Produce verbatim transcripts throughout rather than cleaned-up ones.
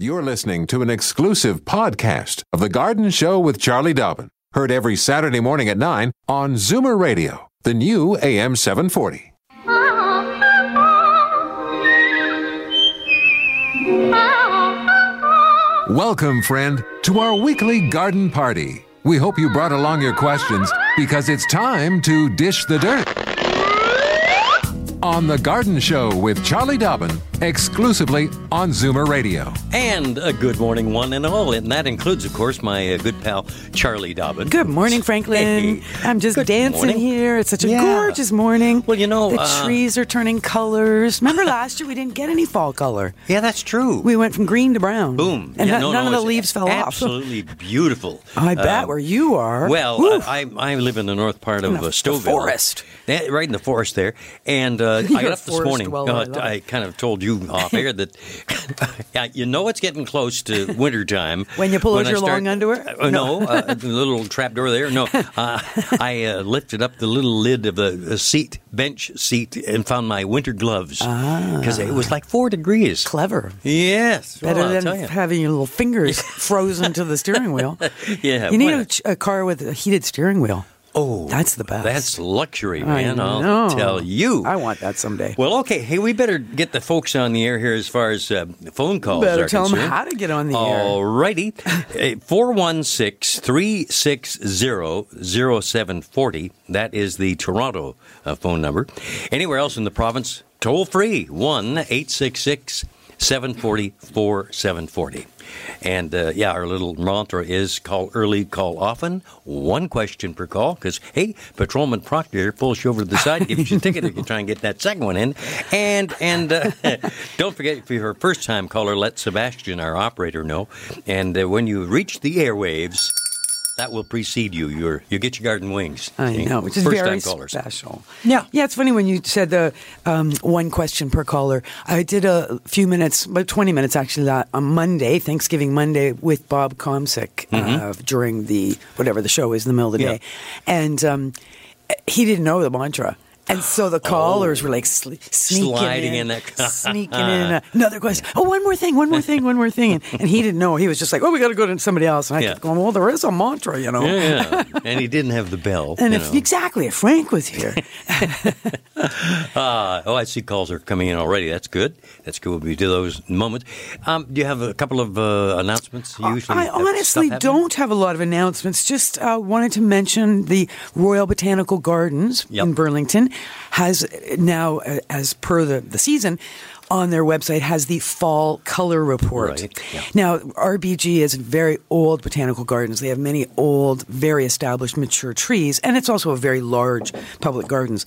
You're listening to an exclusive podcast of The Garden Show with Charlie Dobbin. Heard every Saturday morning at nine on Zoomer Radio, the new A M seven forty. Welcome, friend, to our weekly garden party. We hope you brought along your questions because it's time to dish the dirt. On The Garden Show with Charlie Dobbin, exclusively on Zoomer Radio. And a good morning, one and all. And that includes, of course, my uh, good pal, Charlie Dobbin. Good morning, Franklin. Hey. I'm just Good dancing morning. here. It's such a Yeah. gorgeous morning. Well, you know, the uh, trees are turning colors. Remember last year we didn't get any fall color. Yeah, that's true. We went from green to brown. Boom. And Yeah, no- no, none no, of the it's leaves fell off. Absolutely beautiful. I bet Um, where you are. Well, Woo. I, I I live in the north part In of the- uh, the Stouffville. forest. Yeah, right in the forest there. And uh, I You're got a up this forest morning. dweller, I uh, love I it. kind of told you off air that yeah, you know it's getting close to wintertime. When you pull out I your start- long underwear? Uh, no, uh, the little trap door there. No, uh, I uh, lifted up the little lid of the, the seat, bench seat, and found my winter gloves. Because it was like four degrees. Clever. Yes. Better well, I'll than tell you. having your little fingers frozen to the steering wheel. Yeah, You need boy, a, ch- a car with a heated steering wheel. Oh, That's the best. That's luxury, I man. know. I'll tell you. I want that someday. Well, okay. Hey, we better get the folks on the air here as far as uh, phone calls Better are tell them concerned. how to get on the air. All righty. four one six, three six zero, zero seven four zero. That is the Toronto uh, phone number. Anywhere else in the province, toll free, one eight six six, seven four zero, four seven four zero. And, uh, yeah, our little mantra is call early, call often, one question per call, because, hey, Patrolman Proctor pulls you over to the side, gives you a ticket if you try and get that second one in. And and uh, don't forget, if you're a first-time caller, let Sebastian, our operator, know. And uh, when you reach the airwaves, that will precede you. You're, you get your garden wings. I See? know, which is First-time very callers. special. Yeah. Yeah, it's funny when you said the um, one question per caller. I did a few minutes, about twenty minutes actually, that on Monday, Thanksgiving Monday, with Bob Comsick Mm-hmm. uh, during the, whatever the show is in the middle of the Yeah. day. And um, he didn't know the mantra. And so the callers were like sl- sneaking Sliding in, in that- sneaking in. Uh, another question. Oh, one more thing, one more thing, one more thing. And, and he didn't know. He was just like, oh, we got to go to somebody else. And I Yeah. kept going, well, there is a mantra, you know. Yeah, and he didn't have the bell. And you if know. exactly, if Frank was here. Uh, oh, I see calls are coming in already. That's good. That's good. We do those moments. Um, do you have a couple of uh, announcements? Usually, I have honestly stuff happening? don't have a lot of announcements. Just uh, wanted to mention the Royal Botanical Gardens Yep. in Burlington has now, uh, as per the, the season, on their website has the fall color report. Right, yeah. Now, R B G is very old botanical gardens. They have many old, very established, mature trees, and it's also a very large public gardens.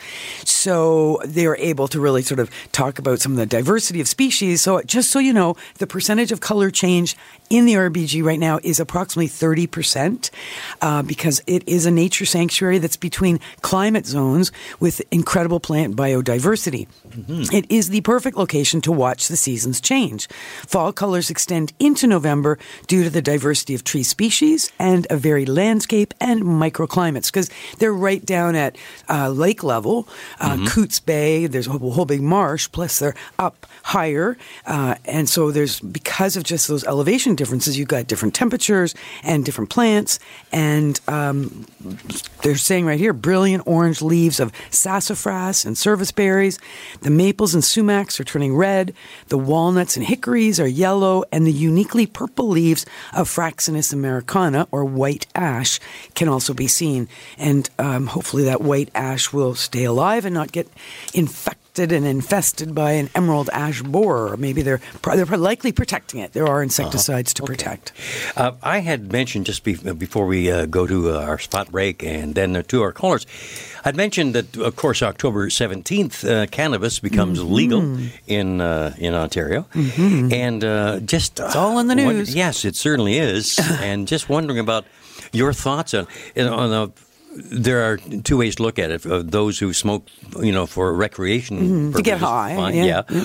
So they are able to really sort of talk about some of the diversity of species. So just so you know, the percentage of color change in the R B G right now is approximately thirty percent uh, because it is a nature sanctuary that's between climate zones with incredible plant biodiversity. Mm-hmm. It is the perfect location to watch the seasons change. Fall colors extend into November due to the diversity of tree species and a varied landscape and microclimates because they're right down at uh, lake level, uh, mm-hmm. Coots Bay, there's a whole, whole big marsh, plus they're up higher. Uh, and so there's, because of just those elevation differences, you've got different temperatures and different plants. And um, they're saying right here, brilliant orange leaves of sassafras and serviceberries. The maples and sumacs are turning red. The walnuts and hickories are yellow. And the uniquely purple leaves of Fraxinus americana, or white ash, can also be seen. And um, hopefully that white ash will stay alive and not get infected and infested by an emerald ash borer. Maybe they're they're likely protecting it. There are insecticides uh-huh. to okay. protect. Uh, I had mentioned just be- before we uh, go to uh, our spot break and then uh, to our callers, I'd mentioned that, of course, October seventeenth, uh, cannabis becomes mm-hmm. legal in uh, in Ontario. Mm-hmm. And uh, just... It's all in the news. Wonder, yes, it certainly is. And just wondering about your thoughts on, on the... There are two ways to look at it. Uh, those who smoke, you know, for recreation mm-hmm. purposes, to get high, fine, yeah. yeah. yeah.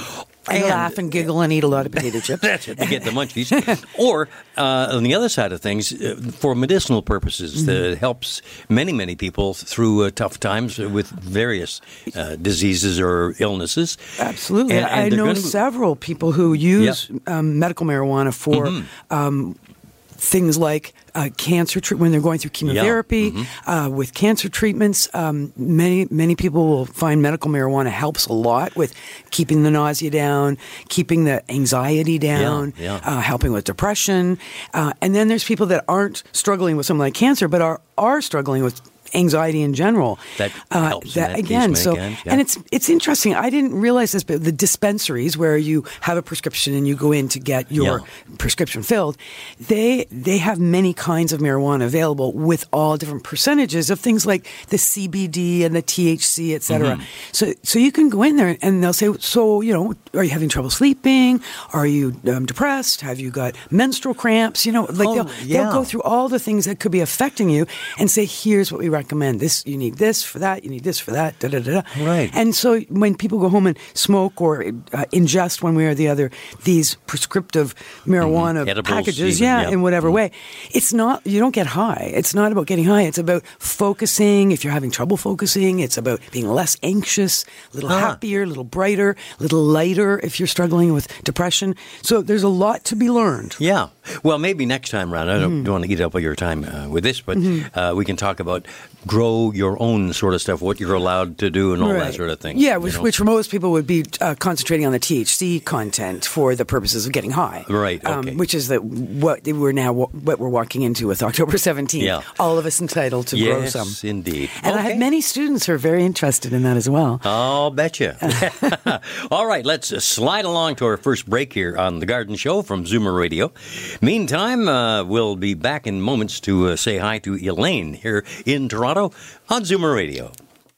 And, and laugh and giggle and eat a lot of potato chips. That's it, to get the munchies. Or, uh, on the other side of things, uh, for medicinal purposes, mm-hmm. that helps many, many people through uh, tough times with various uh, diseases or illnesses. Absolutely. And, and I know gonna... several people who use yep. um, medical marijuana for mm-hmm. um, things like uh, cancer tre- when they're going through chemotherapy, yeah. mm-hmm. uh, with cancer treatments. Um, many many people will find medical marijuana helps a lot with keeping the nausea down, keeping the anxiety down, yeah, yeah. Uh, helping with depression. Uh, and then there's people that aren't struggling with something like cancer, but are are struggling with anxiety in general. That helps uh, that, in that again. case, So, yeah. and it's it's interesting. I didn't realize this, but the dispensaries where you have a prescription and you go in to get your Yeah. prescription filled, they they have many kinds of marijuana available with all different percentages of things like the C B D and the T H C, et cetera. Mm-hmm. So so you can go in there and they'll say, so you know, are you having trouble sleeping? Are you um, depressed? Have you got menstrual cramps? You know, like Oh, they'll yeah. they'll go through all the things that could be affecting you and say, here's what we recommend. This you need this for that. You need this for that. Da da da. da. Right. And so when people go home and smoke or uh, ingest one way or the other these prescriptive marijuana Mm-hmm. Edibles packages, even, yeah, yeah. in whatever Mm-hmm. way, it's not. You don't get high. It's not about getting high. It's about focusing. If you're having trouble focusing, it's about being less anxious, a little Ah. happier, a little brighter, a little lighter. If you're struggling with depression, so there's a lot to be learned. Yeah. Well, maybe next time round. I don't, Mm-hmm. don't want to eat up all your time uh, with this, but uh, we can talk about grow your own sort of stuff, what you're allowed to do and all that sort of thing. Yeah, you which, know? which for most people would be uh, concentrating on the T H C content for the purposes of getting high. Right, okay. Um, which is the, what we're now what we're walking into with October seventeenth. Yeah. All of us entitled to grow Yes, some. indeed. And I Okay. have many students who are very interested in that as well. I'll bet you. All right, let's uh, slide along to our first break here on The Garden Show from Zoomer Radio. Meantime, uh, we'll be back in moments to uh, say hi to Elaine here in Toronto on Zoomer Radio.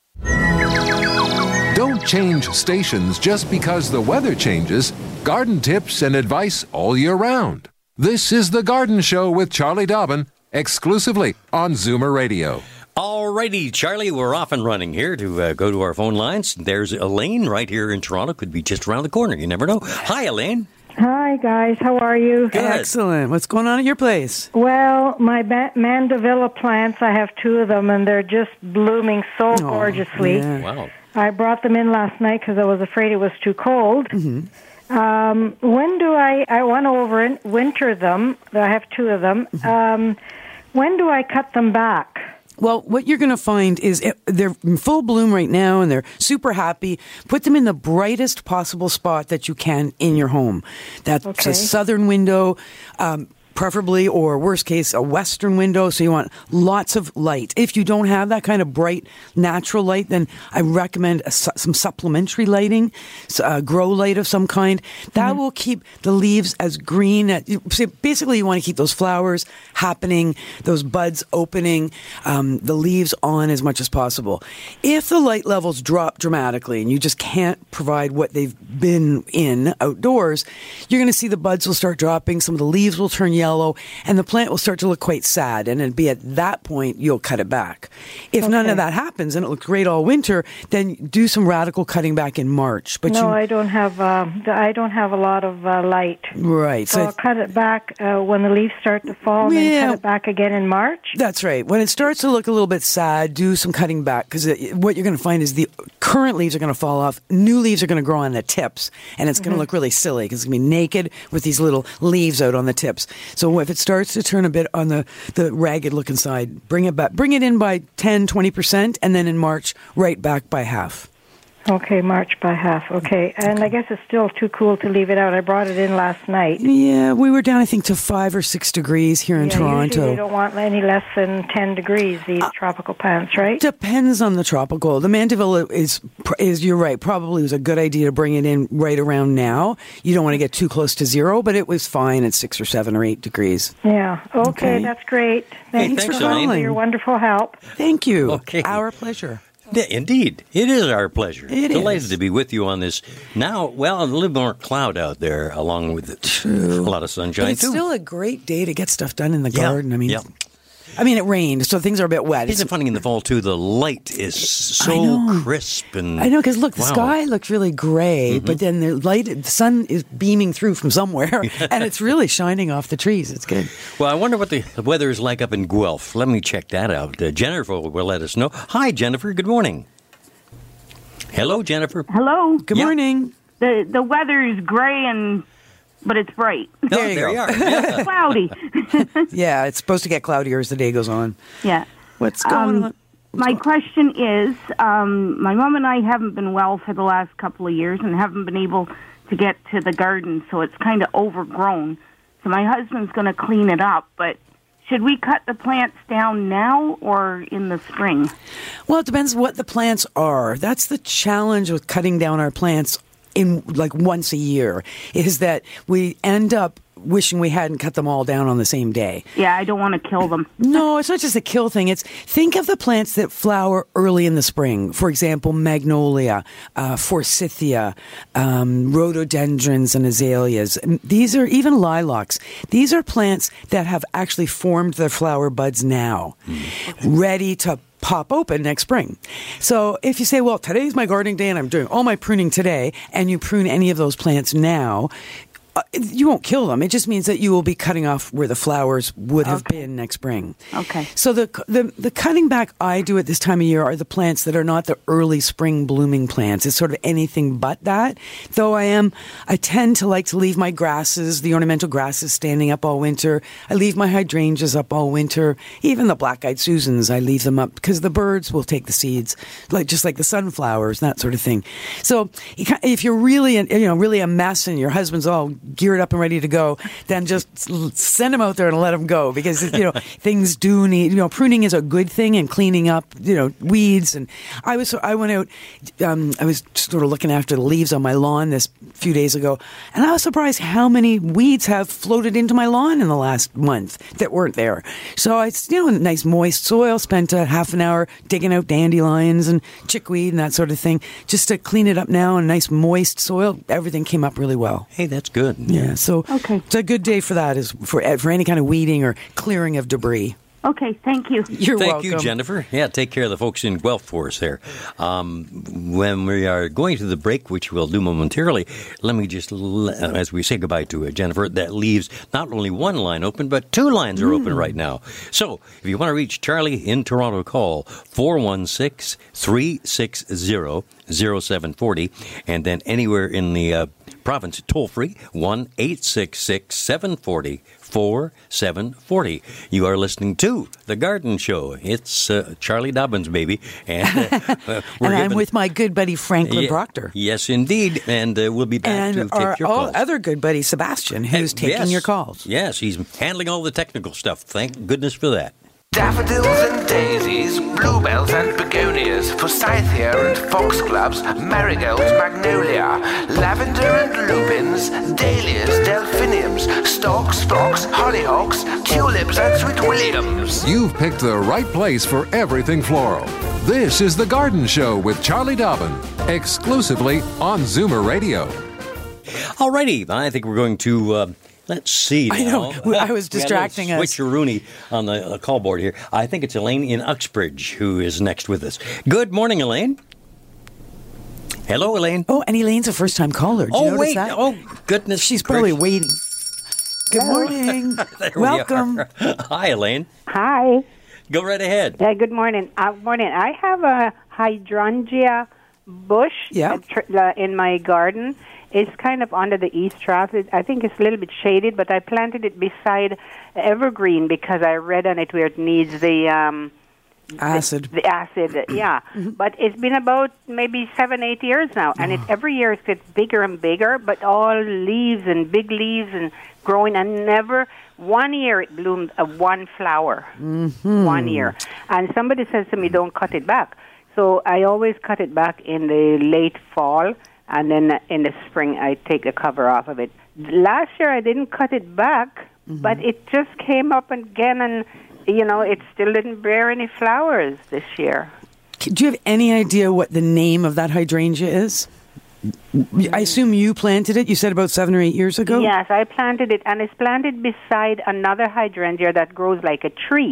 Don't change stations just because the weather changes. Garden tips and advice all year round. This is The Garden Show with Charlie Dobbin, exclusively on Zoomer Radio. Alrighty, Charlie, we're off and running here to uh, go to our phone lines. There's Elaine right here in Toronto. Could be just around the corner. You never know. Hi, Elaine. Hi, guys. How are you? Good. Excellent. What's going on at your place? Well, my ba- mandevilla plants, I have two of them, and they're just blooming so Oh, gorgeously. yeah. Wow. I brought them in last night because I was afraid it was too cold. Mm-hmm. Um, when do I, I want to over winter them. I have two of them. Mm-hmm. Um, when do I cut them back? Well, what you're going to find is it, they're in full bloom right now and they're super happy. Put them in the brightest possible spot that you can in your home. That's Okay. a southern window, um, preferably, or worst case, a western window. So you want lots of light. If you don't have that kind of bright natural light, then I recommend a, su- some supplementary lighting, so, uh, grow light of some kind. That Mm-hmm. will keep the leaves as green. At, so basically, you want to keep those flowers happening, those buds opening, um, the leaves on as much as possible. If the light levels drop dramatically and you just can't provide what they've been in outdoors, you're going to see the buds will start dropping, some of the leaves will turn yellow, and the plant will start to look quite sad. And it'd be at that point you'll cut it back. If none Okay. of that happens and it looks great all winter, then do some radical cutting back in March. But no, you, I don't have. Uh, I don't have a lot of uh, light. right. So So I'll cut it back uh, when the leaves start to fall, and Yeah. then cut it back again in March. That's right. When it starts to look a little bit sad, do some cutting back because what you're going to find is the current leaves are going to fall off. New leaves are going to grow on the tips, and it's going to look really silly because it's going to be naked with these little leaves out on the tips. So if it starts to turn a bit on the, the ragged looking side, bring it back. Bring it in by ten, twenty percent, and then in March, right back by half. Okay, March by half. Okay, and I guess it's still too cool to leave it out. I brought it in last night. Yeah, we were down, I think, to five or six degrees here in yeah, Toronto. Usually they don't want any less than ten degrees, these Uh, tropical plants, right? Depends on the tropical. The mandevilla is, is you're right, probably was a good idea to bring it in right around now. You don't want to get too close to zero, but it was fine at six or seven or eight degrees. Yeah, okay, Okay. that's great. Thanks, for Elaine. calling, your wonderful help. Thank you. Okay. Our pleasure. Yeah, indeed. It is our pleasure. It Delighted is. to be with you on this. Now, well, a little more cloud out there, along with it. a lot of sunshine, But it's too. still a great day to get stuff done in the Yeah, garden. I mean, yeah. I mean, it rained, so things are a bit wet. Isn't it funny in the fall, too? The light is so crisp. and I know, because look, the wow. sky looks really gray, mm-hmm. but then the light, the sun is beaming through from somewhere, and it's really shining off the trees. It's good. Well, I wonder what the weather is like up in Guelph. Let me check that out. Uh, Jennifer will let us know. Hi, Jennifer. Good morning. Hello, Jennifer. Hello. Good yeah. morning. The the weather is gray and but it's bright. There, you, there you are. Yeah. Cloudy. Yeah, it's supposed to get cloudier as the day goes on. Yeah. What's going um, on? What's my going- question is, um, my mom and I haven't been well for the last couple of years and haven't been able to get to the garden, so it's kind of overgrown. So my husband's going to clean it up, but should we cut the plants down now or in the spring? Well, it depends what the plants are. That's the challenge with cutting down our plants in like once a year, is that we end up wishing we hadn't cut them all down on the same day. Yeah, I don't want to kill them. No, it's not just a kill thing. It's think of the plants that flower early in the spring. For example, magnolia, uh, forsythia, um, rhododendrons and azaleas. These are even lilacs. These are plants that have actually formed their flower buds now, mm-hmm. ready to pop open next spring. So if you say, well, today's my gardening day and I'm doing all my pruning today, and you prune any of those plants now, Uh, you won't kill them. It just means that you will be cutting off where the flowers would have Okay. been next spring. Okay. So the, the the cutting back I do at this time of year are the plants that are not the early spring blooming plants. It's sort of anything but that. Though I am, I tend to like to leave my grasses, the ornamental grasses, standing up all winter. I leave my hydrangeas up all winter. Even the black-eyed Susans, I leave them up because the birds will take the seeds, like just like the sunflowers, that sort of thing. So if you're really, you know, really a mess and your husband's all geared up and ready to go, then just send them out there and let them go, because you know things do need, you know, pruning is a good thing, and cleaning up, you know, weeds. And I was I went out, um, I was sort of looking after the leaves on my lawn this few days ago, and I was surprised how many weeds have floated into my lawn in the last month that weren't there. So it's, you know, nice moist soil. Spent a half an hour digging out dandelions and chickweed and that sort of thing just to clean it up now. And nice moist soil, everything came up really well. Hey, that's good. Yeah, so Okay. it's a good day for that, is for for any kind of weeding or clearing of debris. Okay, thank you. You're Thank welcome. you, Jennifer. Yeah, take care of the folks in Guelph for us there. Um, when we are going to the break, which we'll do momentarily, let me just, as we say goodbye to uh, Jennifer, that leaves not only one line open, but two lines are mm. open right now. So if you want to reach Charlie in Toronto, call four one six, three six zero, zero seven four zero, and then anywhere in the uh, province, toll free, one eight six six, seven four zero, four seven four zero. You are listening to The Garden Show. It's uh, Charlie Dobbins, baby. And, uh, uh, we're and I'm giving, with my good buddy Franklin yeah, Proctor. Yes, indeed. And uh, we'll be back And to our take your all calls. other good buddy Sebastian, who's Uh, taking yes, your calls. Yes, he's handling all the technical stuff. Thank goodness for that. Daffodils and daisies, bluebells and begonias, forsythia and foxgloves, marigolds, magnolia, lavender and lupins, dahlias, delphiniums, stalks, phlox, hollyhocks, tulips and sweet williams. You've picked the right place for everything floral. This is The Garden Show with Charlie Dobbin, exclusively on Zoomer Radio. Alrighty, I think we're going to... Uh, Let's see now. I know. I was distracting we had a us. Switcheroony on the uh, call board here. I think it's Elaine in Uxbridge who is next with us. Good morning, Elaine. Hello, Elaine. Oh, and Elaine's a first-time caller. Did oh, you notice wait. that? Oh, goodness. She's probably gracious. waiting. Good morning. There we Welcome. are. Hi, Elaine. Hi. Go right ahead. Yeah, good morning. Uh, morning. I have a hydrangea bush Yeah. uh, tr- uh, in my garden. It's kind of under the east trough. It, I think it's a little bit shaded, but I planted it beside evergreen because I read on it where it needs the um, Acid. The, the acid, yeah. Mm-hmm. But it's been about maybe seven, eight years now, and it every year it gets bigger and bigger. But all leaves and big leaves and growing, and never one year it bloomed a one flower. Mm-hmm. One year, and somebody says to me, "Don't cut it back." So I always cut it back in the late fall. And then in the spring, I take the cover off of it. Last year, I didn't cut it back, mm-hmm. but it just came up again, and, you know, it still didn't bear any flowers this year. Do you have any idea what the name of that hydrangea is? I assume you planted it. You said about seven or eight years ago? Yes, I planted it, and it's planted beside another hydrangea that grows like a tree.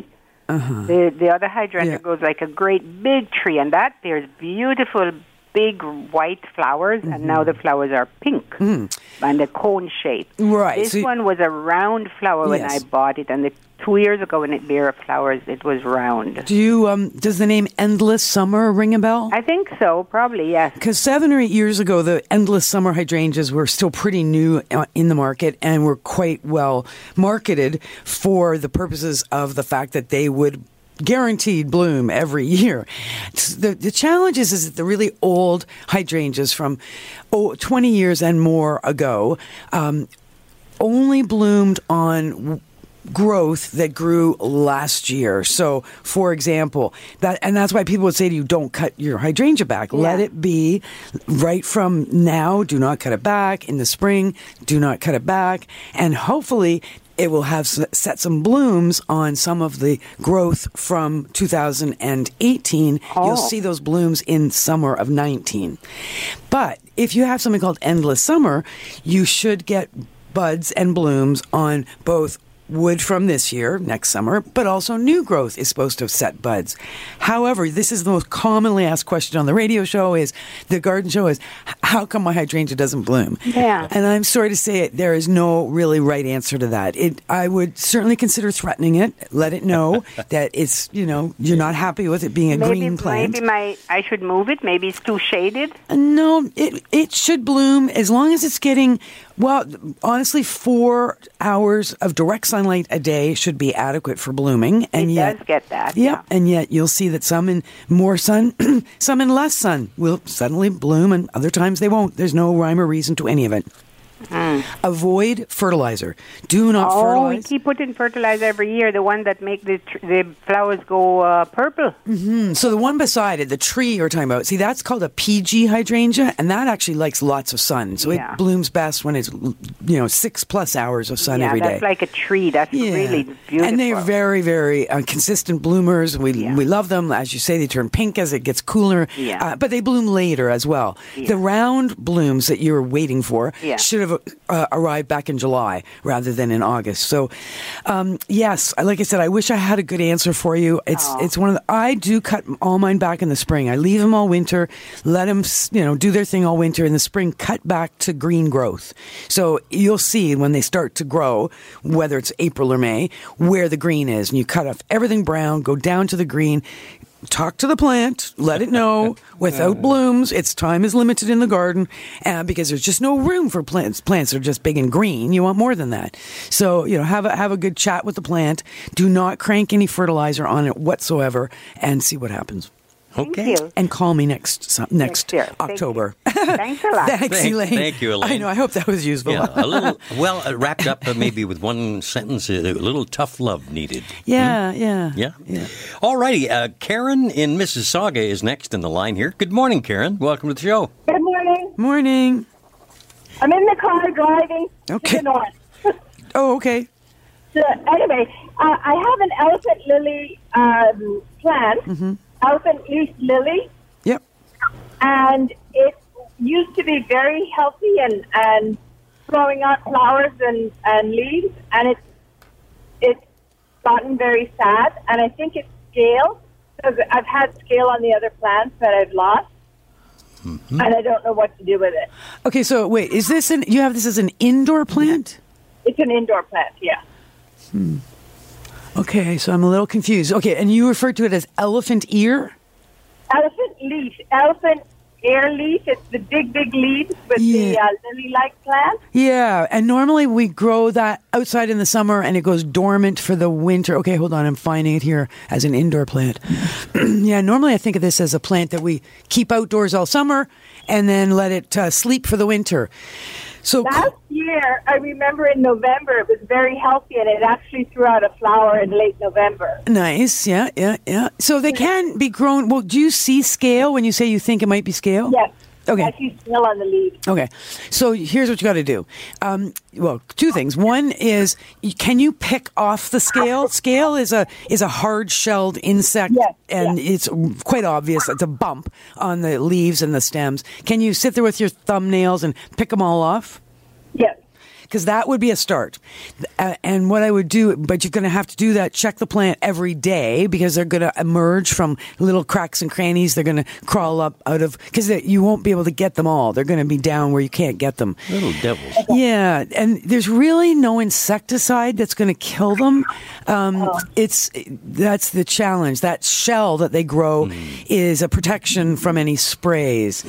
Uh-huh. The the other hydrangea Yeah. grows like a great big tree, and that bears beautiful big white flowers, and now the flowers are pink and a cone shape. Right, This so you- one was a round flower when Yes. I bought it, and the, two years ago when it bare flowers, it was round. Do you, um, does the name Endless Summer ring a bell? I think so, probably, yes. Because seven or eight years ago, the Endless Summer hydrangeas were still pretty new uh, in the market and were quite well marketed for the purposes of the fact that they would guaranteed bloom every year. The, the challenge is, is that the really old hydrangeas from oh, twenty years and more ago um, only bloomed on w- growth that grew last year. So, for example, that and that's why people would say to you, don't cut your hydrangea back. Let Yeah. it be right from now. Do not cut it back. In the spring, do not cut it back. And hopefully it will have s- set some blooms on some of the growth from two thousand eighteen. Oh. You'll see those blooms in summer of nineteen. But if you have something called Endless Summer, you should get buds and blooms on both wood from this year, next summer, but also new growth is supposed to set buds. However, this is the most commonly asked question on the radio show is, the garden show is, how come my hydrangea doesn't bloom? Yeah. And I'm sorry to say it, there is no really right answer to that. It, I would certainly consider threatening it, let it know that it's, you know, you're not happy with it being a Maybe, green plant. maybe my I should move it. Maybe it's too shaded. No, it it should bloom as long as it's getting, well, honestly, four hours of direct sunlight a day should be adequate for blooming. And It yet, does get that, Yeah, yeah. and yet you'll see that some in more sun, some in less sun will suddenly bloom, and other times they won't. There's no rhyme or reason to any of it. Avoid fertilizer. Do not Oh, we fertilize. keep putting fertilizer every year. The one that make the tr- the flowers go uh, purple. So the one beside it, the tree you're talking about, see, that's called a P G hydrangea, and that actually likes lots of sun. So Yeah. it blooms best when it's, you know, six plus hours of sun yeah, every day. that's like a tree. That's really beautiful. And they're very, very uh, consistent bloomers. We Yeah. we love them. As you say, they turn pink as it gets cooler. Yeah. Uh, but they bloom later as well. Yeah. The round blooms that you were waiting for Yeah. should have uh, arrived back in July rather than in August. So, um, yes, like I said, I wish I had a good answer for you. It's Aw. it's one of the, I do cut all mine back in the spring. I leave them all winter, let them you know do their thing all winter. In the spring, cut back to green growth. So you'll see when they start to grow, whether it's April or May, where the green is, and you cut off everything brown, go down to the green. Talk to the plant, let it know without blooms, its time is limited in the garden uh, because there's just no room for plants. Plants are just big and green. You want more than that. So, you know, have a, have a good chat with the plant. Do not crank any fertilizer on it whatsoever and see what happens. Thank Okay. you. And call me next su- next year. Thank October. Thanks a lot. Thanks, Thank- Elaine. thank you, Elaine. I know. I hope that was useful. Yeah, a little, well, uh, wrapped up uh, maybe with one sentence, uh, a little tough love needed. yeah, yeah, Yeah? yeah. All righty. Uh, Karen in Mississauga is next in the line here. Good morning, Karen. Welcome to the show. Good morning. Morning. I'm in the car driving Okay. to the north. Oh, okay. So, anyway, uh, I have an elephant lily um, plant, Mm-hmm. elephant leaf lily, Yep. and it used to be very healthy and, and throwing out flowers and, and leaves, and it's it's gotten very sad, and I think it's scale. Because I've had scale on the other plants that I've lost, Mm-hmm. and I don't know what to do with it. Okay, so wait, is this an? You have this as an indoor plant? It's an indoor plant, yeah. Okay, so I'm a little confused. Okay, and you referred to it as elephant ear? Elephant leaf, elephant air leaf. It's the big, big leaves with the Yeah. uh, lily-like plant. Yeah, and normally we grow that outside in the summer and it goes dormant for the winter. Okay, hold on, I'm finding it here as an indoor plant. Yeah, normally I think of this as a plant that we keep outdoors all summer and then let it uh, sleep for the winter. So Last year, I remember in November, it was very healthy, and it actually threw out a flower in late November. nice, yeah, yeah, yeah. So they can be grown. Well, do you see scale when you say you think it might be scale? Yes. Okay. I see still on the leaves. Okay, so here's what you got to do. Um, well, two things. One is, can you pick off the scale? Scale is a is a hard shelled insect, Yes, and yes. it's quite obvious. It's a bump on the leaves and the stems. Can you sit there with your thumbnails and pick them all off? Yes. because that would be a start. Uh, and what I would do, but you're going to have to do that, check the plant every day because they're going to emerge from little cracks and crannies. They're going to crawl up out of, because you won't be able to get them all. They're going to be down where you can't get them. Little devils. Yeah, and there's really no insecticide that's going to kill them. Um, it's that's the challenge. That shell that they grow mm. is a protection from any sprays.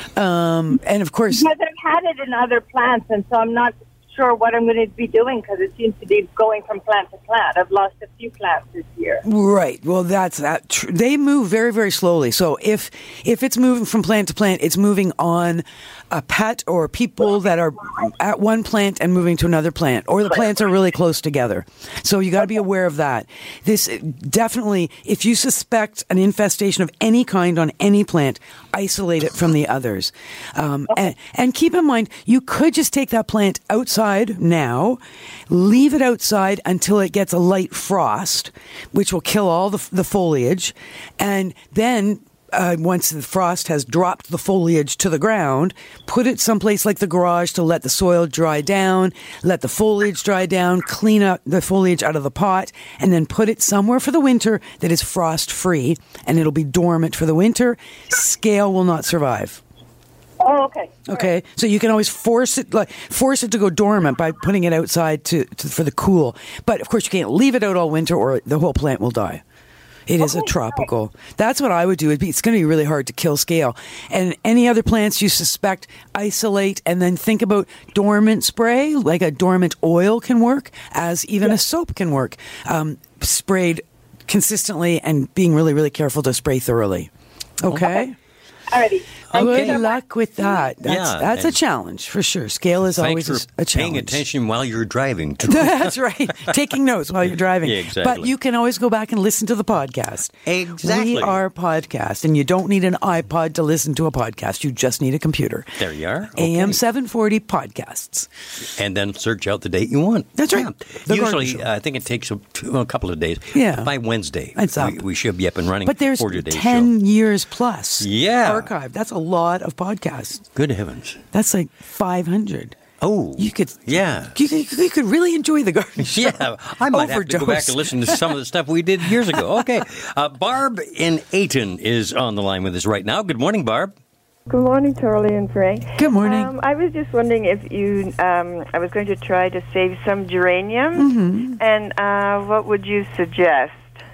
Um, and of course, because I've had it in other plants, and so I'm not sure what I'm going to be doing because it seems to be going from plant to plant. I've lost a few plants this year. Right. Well, that's that. Tr- they move very, very slowly. So if if it's moving from plant to plant, it's moving on a pet or people that are at one plant and moving to another plant, or the plants are really close together. So you got to be aware of that. This definitely, if you suspect an infestation of any kind on any plant, isolate it from the others. Um, and, and keep in mind, you could just take that plant outside now, leave it outside until it gets a light frost, which will kill all the, the foliage, and then Uh, once the frost has dropped the foliage to the ground, put it someplace like the garage to let the soil dry down, let the foliage dry down, clean up the foliage out of the pot, and then put it somewhere for the winter that is frost-free, and it'll be dormant for the winter. Scale will not survive. Oh, okay. Okay, right. So you can always force it, like force it to go dormant by putting it outside to, to for the cool. But of course, you can't leave it out all winter, or the whole plant will die. It is a tropical. That's what I would do. It's going to be really hard to kill scale. And any other plants you suspect, isolate, and then think about dormant spray, like a dormant oil can work, as even a soap can work, um, sprayed consistently and being really, really careful to spray thoroughly. Okay? Alrighty. Good luck with that. That's, yeah, that's a challenge for sure. Scale is always Thanks for a, a challenge. paying attention while you're driving. That's right. Taking notes while you're driving. Yeah, exactly. But you can always go back and listen to the podcast. Exactly. We are a podcast, and you don't need an iPod to listen to a podcast. You just need a computer. There you are. Okay. A M seven forty podcasts. And then search out the date you want. That's right. Yeah. Usually, uh, I think it takes a, a couple of days. Yeah. By Wednesday, it's up. We, we should be up and running. But there's for today's ten show. years plus Yeah. archived. That's a lot of podcasts. Good heavens. That's like five hundred. Oh. You could, yeah. You could, you could really enjoy the garden show. Yeah. I might Overdose. have to go back and listen to some of the stuff we did years ago. Okay. Uh, Barb in Ayton is on the line with us right now. Good morning, Barb. Good morning, Charlie and Frank. Good morning. Um, I was just wondering if you, um, I was going to try to save some geraniums, Mm-hmm. and uh, what would you suggest?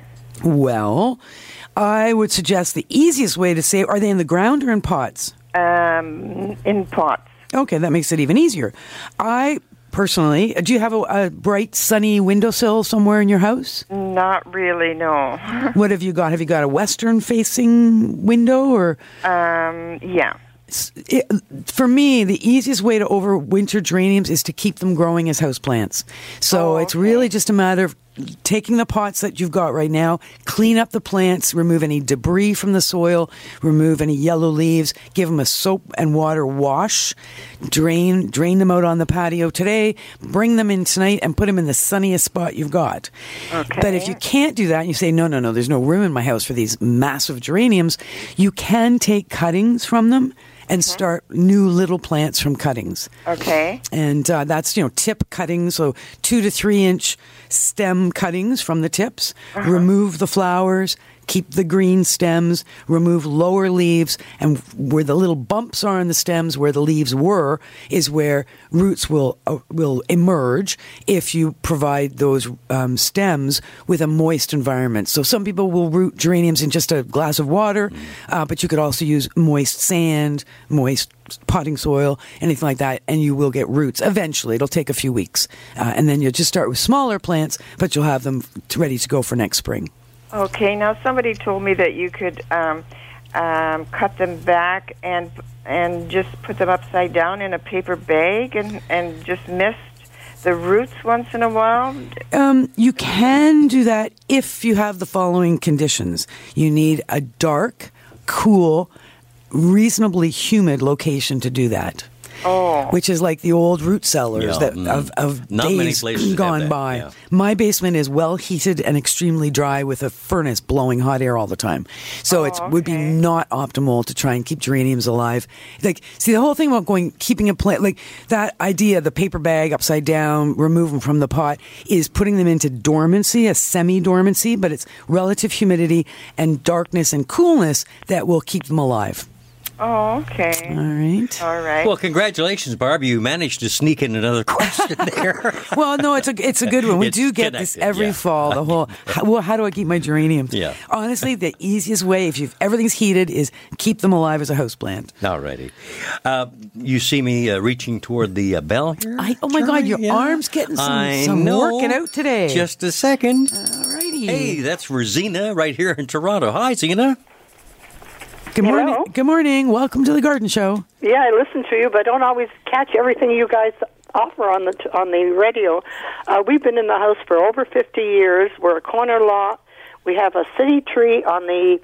Well, I would suggest the easiest way to save, are they in the ground or in pots? Um, in pots. Okay, that makes it even easier. I personally, do you have a, a bright, sunny windowsill somewhere in your house? Not really, no. What have you got? Have you got a western-facing window, or? Um, yeah. It, for me, the easiest way to overwinter geraniums is to keep them growing as houseplants. So Oh, it's okay. really just a matter of taking the pots that you've got right now, clean up the plants, remove any debris from the soil, remove any yellow leaves, give them a soap and water wash, drain drain them out on the patio today, bring them in tonight, and put them in the sunniest spot you've got. Okay. But if you can't do that, and you say, no, no, no, there's no room in my house for these massive geraniums, you can take cuttings from them and start new little plants from cuttings. Okay. And uh, that's, you know, tip cuttings, so two to three inch stem cuttings from the tips. Uh-huh. Remove the flowers, keep the green stems, remove lower leaves, and where the little bumps are in the stems, where the leaves were, is where roots will uh, will emerge if you provide those um, stems with a moist environment. So some people will root geraniums in just a glass of water, uh, but you could also use moist sand, moist potting soil, anything like that, and you will get roots. Eventually, it'll take a few weeks. Uh, and then you'll just start with smaller plants, but you'll have them ready to go for next spring. Okay, now somebody told me that you could um, um, cut them back and and just put them upside down in a paper bag and, and just mist the roots once in a while. Um, you can do that if you have the following conditions. You need a dark, cool, reasonably humid location to do that. Oh. which is like the old root cellars Yeah, that mm. of, of Not many days places have gone that, by. yeah. My basement is well heated and extremely dry with a furnace blowing hot air all the time. So Oh, it would be okay. not optimal to try and keep geraniums alive. Like, see, the whole thing about going, keeping a plant, like that idea, the paper bag upside down, remove them from the pot, is putting them into dormancy, a semi-dormancy, but it's relative humidity and darkness and coolness that will keep them alive. Oh, okay. All right. All right. Well, congratulations, Barb. You managed to sneak in another question there. Well, no, it's a it's a good one. We It's do get this connected, every yeah. fall. The whole how, well, how do I keep my geraniums? Yeah. Honestly, the easiest way, if you've everything's heated, is keep them alive as a houseplant. All righty. Uh, you see me uh, reaching toward the uh, bell here? I, oh my God, Charlie? your Yeah. arm's getting some, I some know. working out today. Just a second. All righty. Hey, that's Rosina right here in Toronto. Hi, Zena. Good morning. Hello. Good morning. Welcome to the Garden Show. Yeah, I listen to you, but I don't always catch everything you guys offer on the on the radio. Uh, we've been in the house for over fifty years. We're a corner lot. We have a city tree on the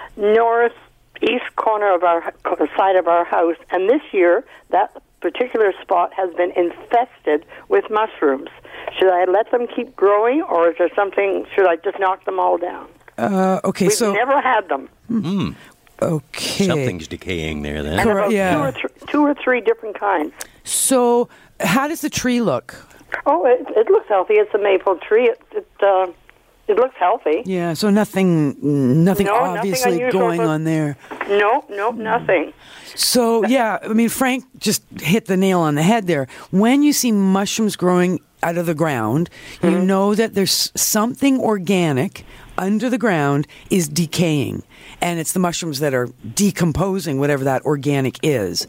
northeast corner of our side of our house, and this year that particular spot has been infested with mushrooms. Should I let them keep growing, or is there something? Should I just knock them all down? Uh, okay, We've so never had them. Mm. okay. Something's decaying there then. And Correct, about yeah. two, or th- two or three different kinds. So, how does the tree look? Oh, it, it looks healthy. It's a maple tree. It it, uh, it looks healthy. Yeah, so nothing, nothing No, nothing obviously unusual, going but- on there. No, no, nothing. So, yeah, I mean, Frank just hit the nail on the head there. When you see mushrooms growing out of the ground, you Mm-hmm. know that there's something organic under the ground is decaying. And it's the mushrooms that are decomposing whatever that organic is.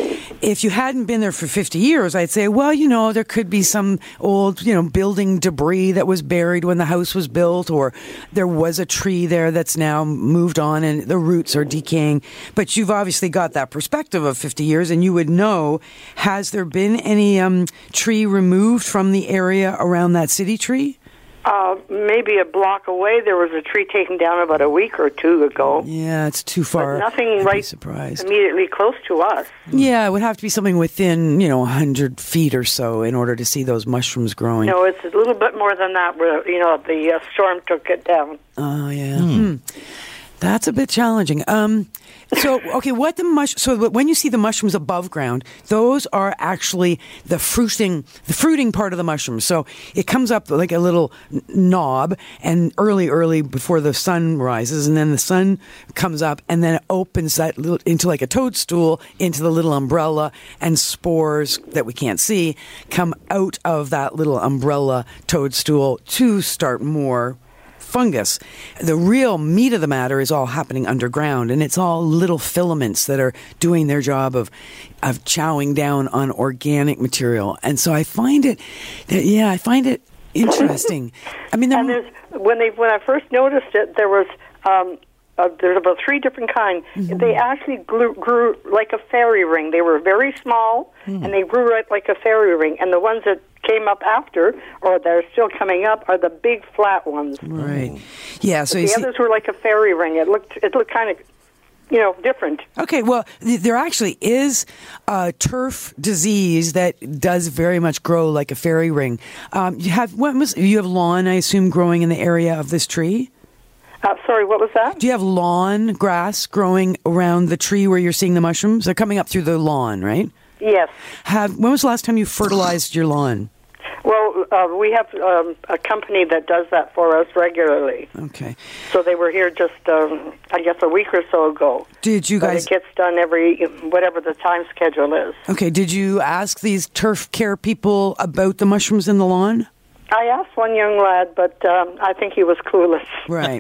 If you hadn't been there for fifty years, I'd say, well, you know, there could be some old, you know, building debris that was buried when the house was built, or there was a tree there that's now moved on and the roots are decaying. But you've obviously got that perspective of fifty years, and you would know, has there been any um, tree removed from the area around that city tree? Uh, maybe a block away, there was a tree taken down about a week or two ago. Yeah, it's too far. But nothing I'd be right surprised. immediately close to us. Yeah, it would have to be something within, you know, one hundred feet or so in order to see those mushrooms growing. No, it's a little bit more than that. Where you know the uh, storm took it down. Oh, yeah. Hmm. That's a bit challenging. Um, so, okay, what the mush? So, when you see the mushrooms above ground, those are actually the fruiting, the fruiting part of the mushroom. So, it comes up like a little n- knob, and early, early before the sun rises, and then the sun comes up, and then it opens that little, into like a toadstool into the little umbrella, and spores that we can't see come out of that little umbrella toadstool to start more fungus. The real meat of the matter is all happening underground, and it's all little filaments that are doing their job of of chowing down on organic material. And so I find it, yeah, I find it interesting. I mean, and there's when they when I first noticed it, there was um, uh, there's about three different kinds. Mm-hmm. They actually grew, grew like a fairy ring. They were very small, Mm. and they grew right like a fairy ring. And the ones that came up after, or they're still coming up, are the big flat ones. right, yeah. So But you the see, others were like a fairy ring. It looked it looked kind of, you know, different. okay, well, th- there actually is a turf disease that does very much grow like a fairy ring. Um, you have what was you have lawn, I assume, growing in the area of this tree. Uh, sorry, what was that? Do you have lawn grass growing around the tree where you're seeing the mushrooms? They're coming up through the lawn, right? Yes. Have when was the last time you fertilized your lawn? Well, uh, we have um, a company that does that for us regularly. Okay. So they were here just, um, I guess, a week or so ago. Did you But guys? it gets done every, whatever the time schedule is. Okay. Did you ask these turf care people about the mushrooms in the lawn? I asked one young lad, but um, I think he was clueless. Right.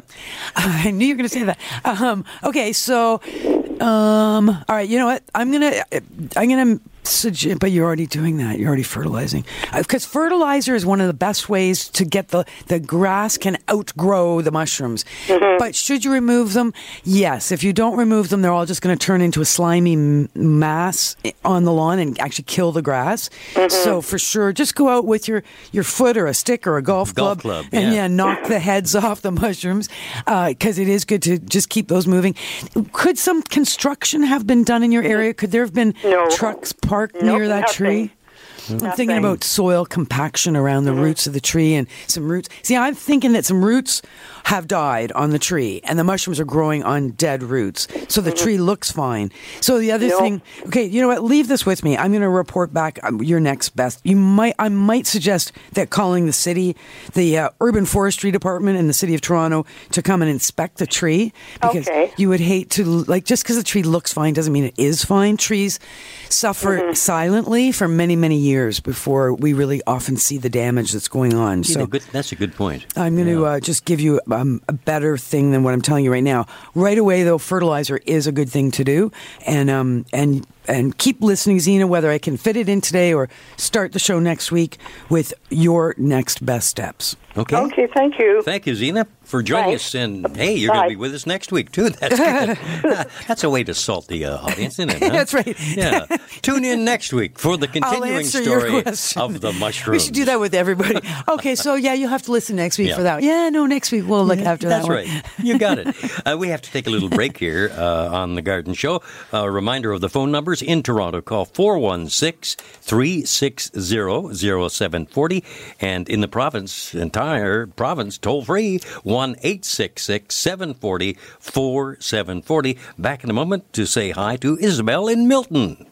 I knew you were going to say that. Um, okay, so, um, all right. You know what? I'm gonna, I'm gonna suggest, but you're already doing that. You're already fertilizing, because fertilizer is one of the best ways to get the the grass can outgrow the mushrooms. Mm-hmm. But should you remove them? Yes. If you don't remove them, they're all just going to turn into a slimy m- mass on the lawn and actually kill the grass. Mm-hmm. So for sure, just go out with your your foot or a stick or a golf Golf club, club, and yeah. yeah, knock the heads off the mushrooms, because it is good to just keep those moving. Could some construction have been done in your area? Could there have been No. trucks parked park Nope, near that nothing. tree? I'm thinking Nothing. about soil compaction around the Mm-hmm. roots of the tree and some roots. See, I'm thinking that some roots have died on the tree and the mushrooms are growing on dead roots. So the Mm-hmm. tree looks fine. So the other Nope. thing, okay, you know what? Leave this with me. I'm going to report back um, your next best. You might, I might suggest that calling the city, the uh, Urban Forestry Department in the city of Toronto to come and inspect the tree because Okay. you would hate to, like, just because the tree looks fine doesn't mean it is fine. Trees suffer Mm-hmm. silently for many, many years before we really often see the damage that's going on. Yeah, So good, that's a good point. I'm going to uh, just give you um, a better thing than what I'm telling you right now. Right away, though, fertilizer is a good thing to do, and um, and and keep listening, Zena. Whether I can fit it in today or start the show next week with your next best steps. Okay. Okay, thank you. Thank you, Zena, for joining Thanks. us. And hey, you're going Bye. to be with us next week, too. That's good. That's a way to salt the uh, audience, isn't it? Huh? That's right. Yeah. Tune in next week for the I'll continuing answer your story question. of the mushrooms. We should do that with everybody. Okay, so yeah, you'll have to listen next week Yeah. for that. Yeah, no, next week we'll look after That's that one. right. You got it. Uh, we have to take a little break here uh, on The Garden Show. A reminder of the phone numbers in Toronto. Call four one six, three six zero, zero seven four zero. And in the province, entire province, toll free, one eight six six, seven four zero, four seven four zero. Back in a moment to say hi to Isabel in Milton.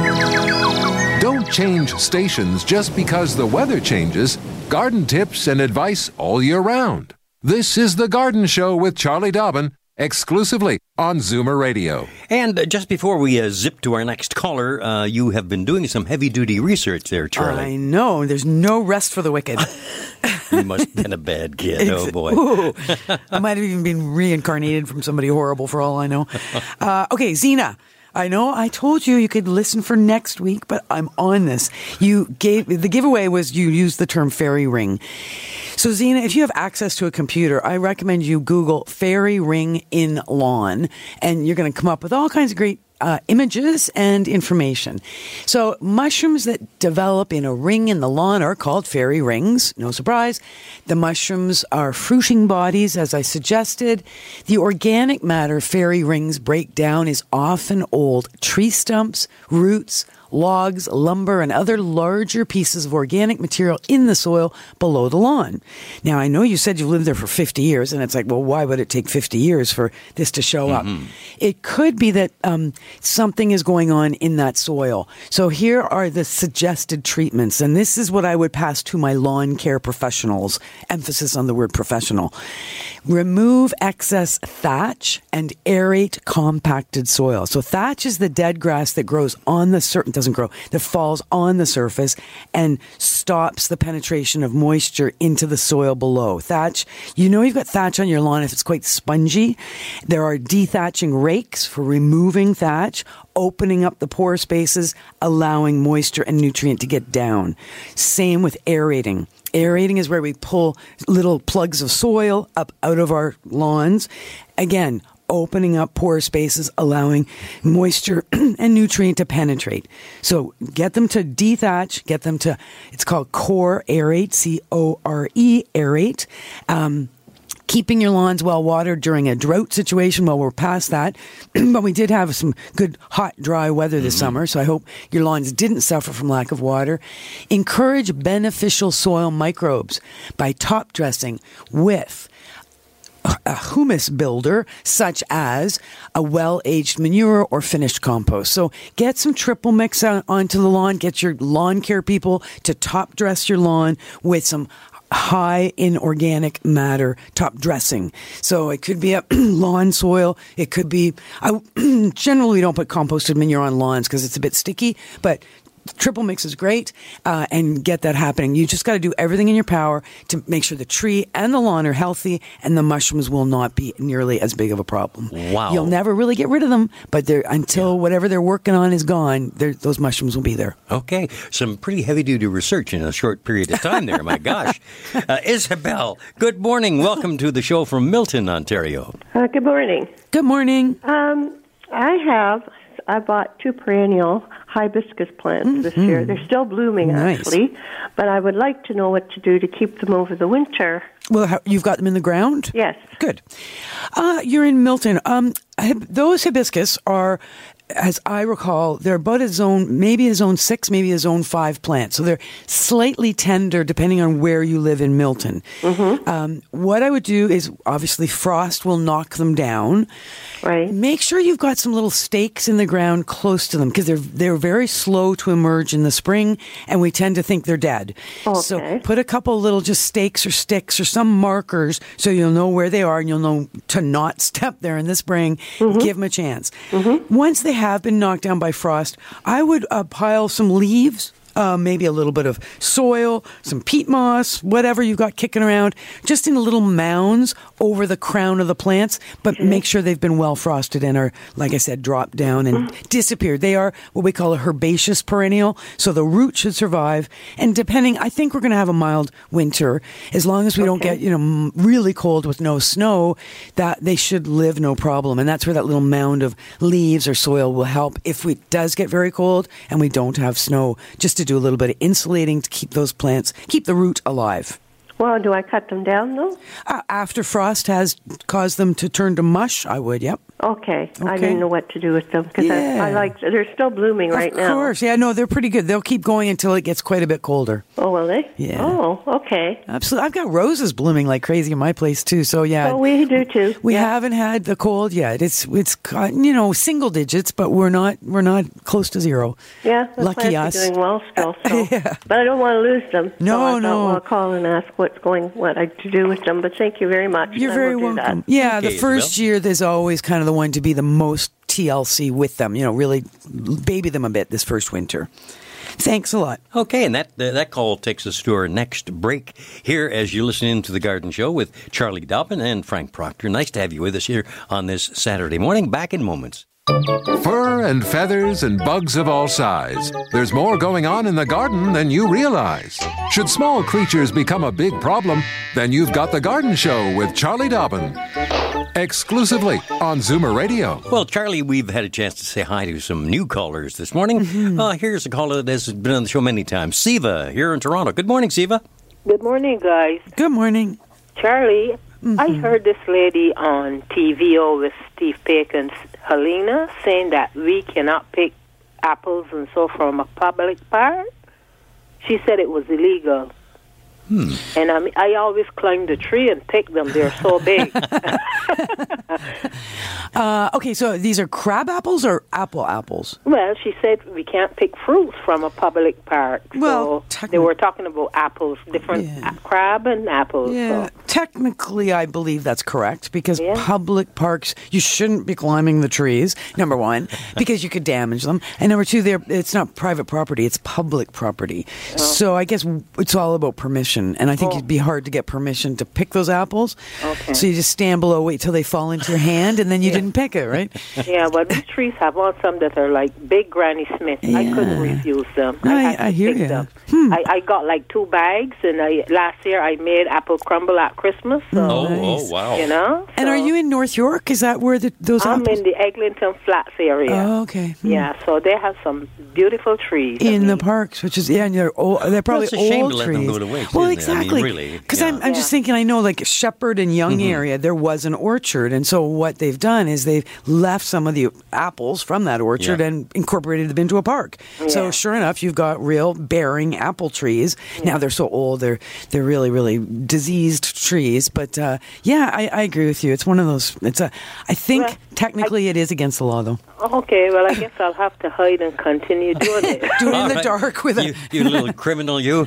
Don't change stations just because the weather changes. Garden tips and advice all year round. This is The Garden Show with Charlie Dobbin, exclusively on Zoomer Radio. And uh, just before we uh, zip to our next caller, uh, you have been doing some heavy-duty research there, I Charlie. know. There's no rest for the wicked. You must have been a bad kid. Oh, boy. Ooh, I might have even been reincarnated from somebody horrible for all I know. Uh, okay, Zena. I know I told you you could listen for next week, but I'm on this. You gave the giveaway was you used the term fairy ring. So Zena, if you have access to a computer, I recommend you Google fairy ring in lawn, and you're going to come up with all kinds of great Uh, images and information. So mushrooms that develop in a ring in the lawn are called fairy rings. No surprise. The mushrooms are fruiting bodies, as I suggested. The organic matter fairy rings break down is often old tree stumps, roots, logs, lumber, and other larger pieces of organic material in the soil below the lawn. Now, I know you said you lived there for fifty years, and it's like, well, why would it take fifty years for this to show up? It could be that um, something is going on in that soil. So here are the suggested treatments, and this is what I would pass to my lawn care professionals, emphasis on the word professional. Remove excess thatch and aerate compacted soil. So thatch is the dead grass that grows on the surface, doesn't grow, that falls on the surface and stops the penetration of moisture into the soil below. Thatch, you know you've got thatch on your lawn if it's quite spongy. There are dethatching rakes for removing thatch, opening up the pore spaces, allowing moisture and nutrient to get down. Same with aerating. Aerating is where we pull little plugs of soil up out of our lawns. Again, opening up pore spaces, allowing moisture and nutrient to penetrate. So get them to dethatch, get them to, it's called core aerate, C O R E, aerate. Um, keeping your lawns well watered during a drought situation. Well, we're past that, but we did have some good hot, dry weather this mm-hmm. summer, so I hope your lawns didn't suffer from lack of water. Encourage beneficial soil microbes by top dressing with a humus builder, such as a well-aged manure or finished compost. So get some triple mix on, onto the lawn. Get your lawn care people to top dress your lawn with some high in organic matter top dressing. So it could be a lawn soil. It could be, I generally don't put composted manure on lawns because it's a bit sticky, but triple mix is great, uh, and get that happening. You just got to do everything in your power to make sure the tree and the lawn are healthy, and the mushrooms will not be nearly as big of a problem. Wow. You'll never really get rid of them, but they're, until yeah. whatever they're working on is gone, those mushrooms will be there. Okay. Some pretty heavy-duty research in a short period of time there. My gosh. Uh, Isabel, good morning. Welcome to the show from Milton, Ontario. Uh, good morning. Good morning. Um, I have, I bought two perennial hibiscus plants mm-hmm. this year. They're still blooming, nice. actually, but I would like to know what to do to keep them over the winter. Well, how, you've got them in the ground? Yes. Good. Uh, you're in Milton. Um, those hibiscus are as I recall, they're about a zone, maybe a zone six, maybe a zone five plant. So they're slightly tender depending on where you live in Milton. Mm-hmm. Um, what I would do is, obviously, frost will knock them down. Right. Make sure you've got some little stakes in the ground close to them, because they're they're very slow to emerge in the spring, and we tend to think they're dead. Okay. So put a couple little just stakes or sticks or some markers so you'll know where they are and you'll know to not step there in the spring. Mm-hmm. Give them a chance. Mm-hmm. Once they have been knocked down by frost, I would uh, pile some leaves. Uh, maybe a little bit of soil, some peat moss, whatever you've got kicking around, just in little mounds over the crown of the plants, but Mm-hmm. make sure they've been well frosted and are, like I said, dropped down and Mm-hmm. disappeared. They are what we call a herbaceous perennial, so the root should survive. And depending, I think we're going to have a mild winter. As long as we don't Okay. get, you know, m- really cold with no snow, that they should live no problem. And that's where that little mound of leaves or soil will help if it does get very cold and we don't have snow, just to do a little bit of insulating to keep those plants, keep the root alive. Well, do I cut them down, though? Uh, after frost has caused them to turn to mush, I would, yep. Okay. I Okay. didn't know what to do with them, because Yeah. I, I like, they're still blooming right Of now. course, yeah, no, they're pretty good. They'll keep going until it gets quite a bit colder. Oh, will they? Yeah. Oh, okay. Absolutely. I've got roses blooming like crazy in my place, too, so yeah. Oh, we do, too. We Yeah. haven't had the cold yet. It's, it's uh, you know, single digits, but we're not we're not close to zero. Yeah, the Lucky plants us. are doing well still. So. Yeah. But I don't want to lose them. No, so I no. thought, well, I'll call and ask what's going, what I to do with them. But thank you very much. You're I very will do welcome. that. Yeah, Okay, the first Isabel. year there's always kind of the one to be the most T L C with them. You know, really baby them a bit this first winter. Thanks a lot. Okay, and that uh, that call takes us to our next break here as you listen in to The Garden Show with Charlie Dobbin and Frank Proctor. Nice to have you with us here on this Saturday morning. Back in moments. Fur and feathers and bugs of all size. There's more going on in the garden than you realize. Should small creatures become a big problem, then you've got The Garden Show with Charlie Dobbin. Exclusively on Zoomer Radio. Well, Charlie, we've had a chance to say hi to some new callers this morning. Mm-hmm. Uh, here's a caller that has been on the show many times. Siva, here in Toronto. Good morning, Siva. Good morning, guys. Good morning. Charlie, Mm-hmm. I heard this lady on T V O with Steve Pakin's Helena saying that we cannot pick apples and so from a public park. She said it was illegal. Hmm. And I mean, I always climb the tree and pick them. They're so big. Uh, okay, so these are crab apples or apple apples? Well, she said we can't pick fruits from a public park. Well, so they were talking about apples, different Yeah. a- crab and apples. Yeah, So. technically, I believe that's correct because Yeah. public parks, you shouldn't be climbing the trees. Number one, because you could damage them, and number two, they're it's not private property; it's public property. Oh. So I guess it's all about permission, and I think it'd be hard to get permission to pick those apples. Okay. So you just stand below, wait till they fall into your hand, and then you didn't pick it, right? Yeah, but these trees have on some that are like big Granny Smith. I couldn't refuse them. I- had to I hear pick ya. them. Hmm. I, I got like two bags, and I last year I made apple crumble at Christmas. So, Oh, oh, wow. You know? And are you in North York? Is that where the, those I'm apples? in the Eglinton Flats area. Oh, okay. Hmm. Yeah, so they have some beautiful trees. In the parks, which is yeah, and they're old, they're probably it's a shame old to let trees. them go to waste, well, isn't it? I mean, exactly. really, Because yeah. I'm, I'm just thinking. I know, like Shepherd and Young Mhm. area, there was an orchard, and so what they've done is they've left some of the apples from that orchard Yeah. and incorporated them into a park. So Yeah. sure enough, you've got real bearing apple trees. Now they're so old; they're they're really really diseased trees. But uh, yeah, I, I agree with you. It's one of those. It's a. I think Well, technically it is against the law, though. Okay, well, I guess I'll have to hide and continue doing it. Do it in All the right. dark with you, a. you little criminal, you.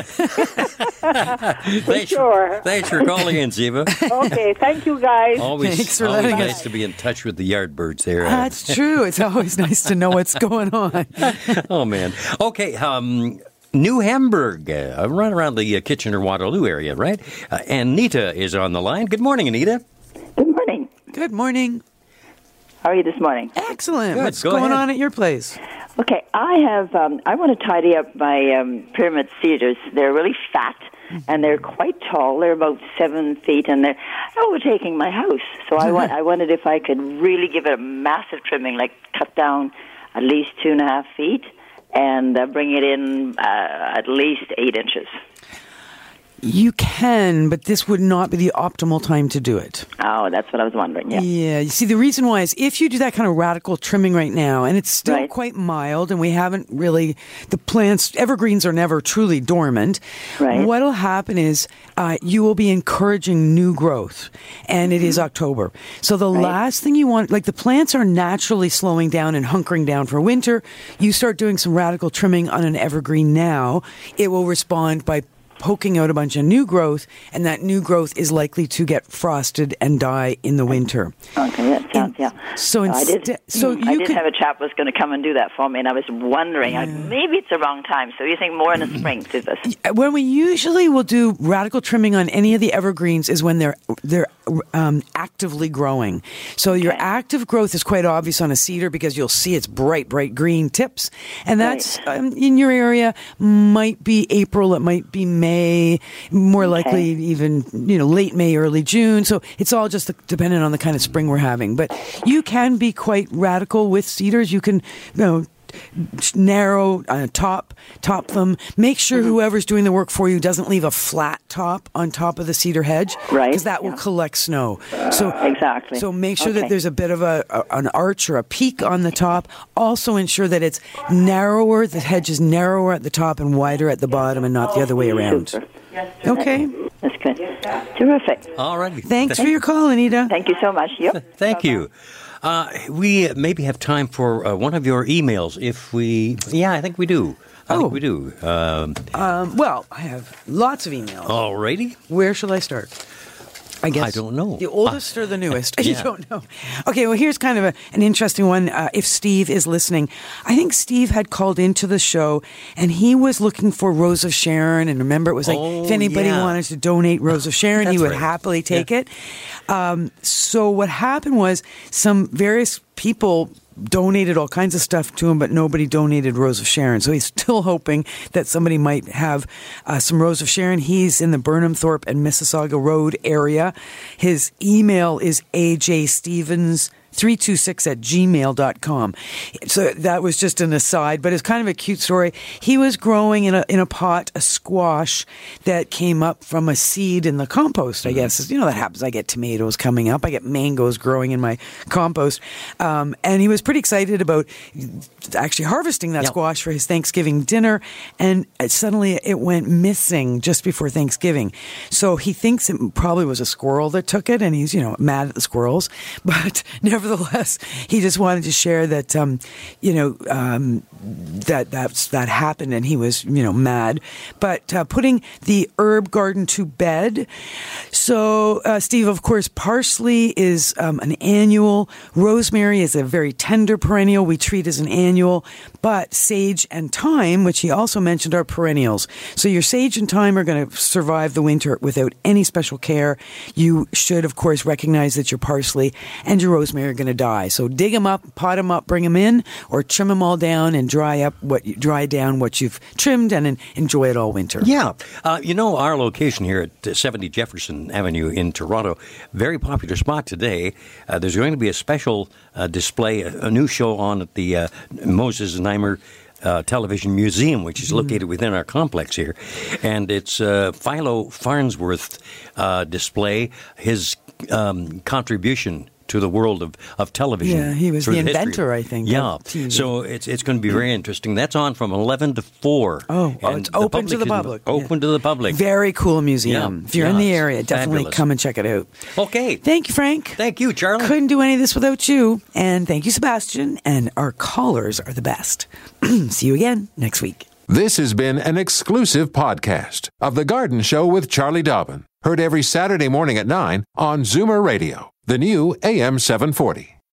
thanks, Sure. thanks for calling in, Siva. Okay, thank you, guys. Always, Thanks for always letting nice us- to be in touch with the yard birds there. uh, That's true. It's always nice to know what's going on. oh, man. Okay, um, New Hamburg, uh, right around the uh, Kitchener-Waterloo area, right? Uh, Anita is on the line. Good morning, Anita. Good morning. Good morning. How are you this morning? Excellent. Good, What's go going ahead. on at your place? Okay, I have. Um, I want to tidy up my um, pyramid cedars. They're really fat and they're quite tall. They're about seven feet, and they're overtaking my house. So I want. I wondered if I could really give it a massive trimming, like cut down at least two and a half feet, and uh, bring it in uh, at least eight inches. You can, but this would not be the optimal time to do it. Oh, that's what I was wondering, yeah. Yeah. You see, the reason why is if you do that kind of radical trimming right now, and it's still Right. quite mild, and we haven't really, the plants, evergreens are never truly dormant. Right. What'll happen is uh, you will be encouraging new growth, and it is October. So the last thing you want, like the plants are naturally slowing down and hunkering down for winter. You start doing some radical trimming on an evergreen now, it will respond by poking out a bunch of new growth, and that new growth is likely to get frosted and die in the winter. Okay, that sounds, yeah. So I instead, did, so I you did could, have a chap was going to come and do that for me, and I was wondering, I, maybe it's the wrong time, so you think more in the spring to this? when we usually will do radical trimming on any of the evergreens is when they're they're um, actively growing. So your active growth is quite obvious on a cedar because you'll see its bright, bright green tips, and that's um, in your area might be April, it might be May, more likely even you know late May, early June. So it's all just dependent on the kind of spring we're having. But you can be quite radical with cedars. You can you know. narrow uh, top top them. Make sure whoever's doing the work for you doesn't leave a flat top on top of the cedar hedge, right? Because that will collect snow. So exactly. So make sure Okay. that there's a bit of a, a an arch or a peak on the top. Also ensure that it's narrower. The hedge is narrower at the top and wider at the bottom, and not the other way around. Super. Okay. That's good. Terrific. All righty. Thanks for your call, Anita. Thank you so much. Yep. Thank you. Uh, we maybe have time for uh, one of your emails if we... Yeah, I think we do. I Oh. think we do. Um, Um, well, I have lots of emails. Alrighty. Where shall I start? I guess I don't know. The oldest or the newest? You yeah. don't know. Okay, well, here's kind of a, an interesting one. Uh, if Steve is listening, I think Steve had called into the show, and he was looking for Rose of Sharon. And remember, it was like Oh, if anybody yeah. wanted to donate Rose of Sharon, he That's would right. happily take it. Um, so what happened was some various people donated all kinds of stuff to him, but nobody donated Rose of Sharon. So he's still hoping that somebody might have uh, some Rose of Sharon. He's in the Burnham Thorpe and Mississauga Road area. His email is A J Stevens three two six at gmail dot com. So that was just an aside, but it's kind of a cute story. He was growing in a in a pot a squash that came up from a seed in the compost, I guess. You know, that happens. I get tomatoes coming up. I get mangoes growing in my compost. Um, and he was pretty excited about actually harvesting that Yep. squash for his Thanksgiving dinner. And it, suddenly it went missing just before Thanksgiving. So he thinks it probably was a squirrel that took it, and he's, you know, mad at the squirrels. But nevertheless, he just wanted to share that, um, you know, um, that that's, that happened, and he was, you know, mad. But uh, putting the herb garden to bed. So, uh, Steve, of course, parsley is um, an annual. Rosemary is a very tender perennial we treat as an annual. But sage and thyme, which he also mentioned, are perennials. So your sage and thyme are going to survive the winter without any special care. You should, of course, recognize that your parsley and your rosemary are going to die. So dig them up, pot them up, bring them in, or trim them all down and dry up what you, dry down what you've trimmed, and en- enjoy it all winter. Yeah. Uh, you know, our location here at seventy Jefferson Avenue in Toronto, very popular spot today. Uh, there's going to be a special uh, display, a, a new show on at the uh, Moses Neimer Uh, Television Museum, which is located within our complex here. And it's uh, Philo Farnsworth uh, display, his um, contribution to the world of, of television. Yeah, he was through the history. inventor, I think, Yeah. of T V. So it's it's going to be very interesting. That's on from eleven to four. Oh, oh, And it's open to the is public. Open to the public. Very cool museum. Yeah, If you're yeah, in the it's area, definitely fabulous. come and check it out. Okay. Thank you, Frank. Thank you, Charlie. Couldn't do any of this without you. And thank you, Sebastian. And our callers are the best. See you again next week. This has been an exclusive podcast of The Garden Show with Charlie Dobbin. Heard every Saturday morning at nine on Zoomer Radio, the new A M seven forty.